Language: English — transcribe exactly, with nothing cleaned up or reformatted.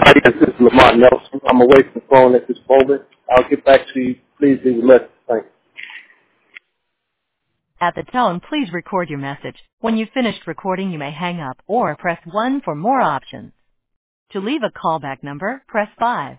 Yes, this is Lamont Nelson. I'm away from the phone at this moment. I'll get back to you. Please leave a message. Thanks. At the tone, please record your message. When you've finished recording, you may hang up or press one for more options. To leave a callback number, press five.